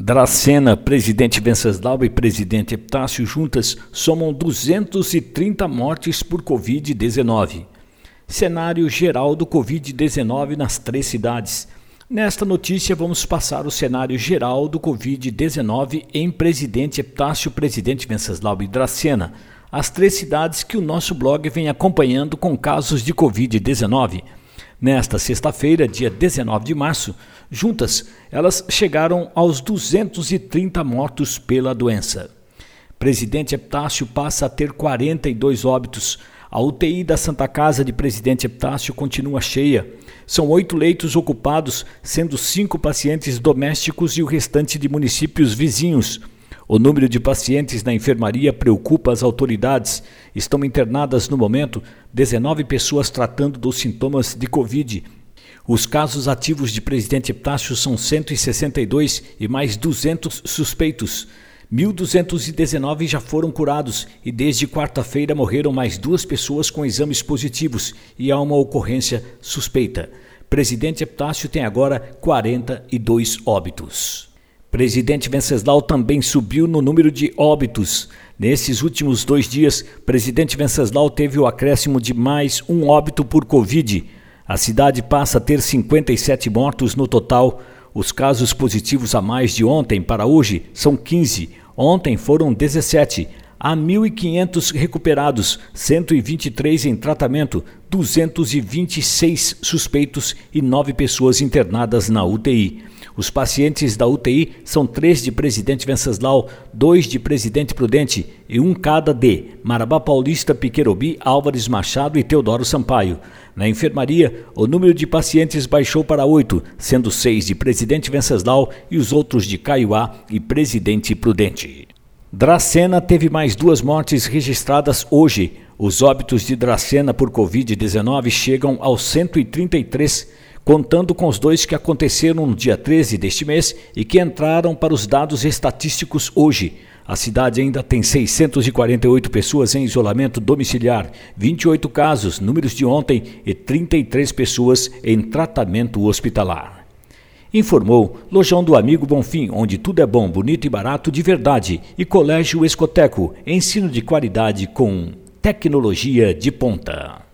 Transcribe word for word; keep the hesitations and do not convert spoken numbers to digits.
Dracena, presidente Venceslau e presidente Epitácio juntas somam duzentas e trinta mortes por covid dezenove. Cenário geral do covid dezenove nas três cidades. Nesta notícia vamos passar o cenário geral do covid dezenove em presidente Epitácio, presidente Venceslau e Dracena, as três cidades que o nosso blog vem acompanhando com casos de covid dezenove. Nesta sexta-feira, dia dezenove de março, juntas, elas chegaram aos duzentos e trinta mortos pela doença. Presidente Epitácio passa a ter quarenta e dois óbitos. A U T I da Santa Casa de Presidente Epitácio continua cheia. São oito leitos ocupados, sendo cinco pacientes domésticos e o restante de municípios vizinhos. O número de pacientes na enfermaria preocupa as autoridades. Estão internadas no momento dezenove pessoas tratando dos sintomas de Covid. Os casos ativos de Presidente Epitácio são cento e sessenta e dois e mais duzentos suspeitos. mil duzentos e dezenove já foram curados e desde quarta-feira morreram mais duas pessoas com exames positivos e há uma ocorrência suspeita. Presidente Epitácio tem agora quarenta e dois óbitos. Presidente Venceslau também subiu no número de óbitos. Nesses últimos dois dias, Presidente Venceslau teve o acréscimo de mais um óbito por Covid. A cidade passa a ter cinquenta e sete mortos no total. Os casos positivos a mais de ontem para hoje são quinze. Ontem foram dezessete. Há mil e quinhentos recuperados, cento e vinte e três em tratamento, duzentos e vinte e seis suspeitos e nove pessoas internadas na U T I. Os pacientes da U T I são três de Presidente Venceslau, dois de Presidente Prudente e um cada de Marabá Paulista, Piquerobi, Álvares Machado e Teodoro Sampaio. Na enfermaria, o número de pacientes baixou para oito, sendo seis de Presidente Venceslau e os outros de Caiuá e Presidente Prudente. Dracena teve mais duas mortes registradas hoje. Os óbitos de Dracena por covid dezenove chegam aos cento e trinta e três, contando com os dois que aconteceram no dia treze deste mês e que entraram para os dados estatísticos hoje. A cidade ainda tem seiscentas e quarenta e oito pessoas em isolamento domiciliar, vinte e oito casos, números de ontem, e trinta e três pessoas em tratamento hospitalar. Informou Lojão do Amigo Bonfim, onde tudo é bom, bonito e barato de verdade, e Colégio Escoteco, ensino de qualidade com tecnologia de ponta.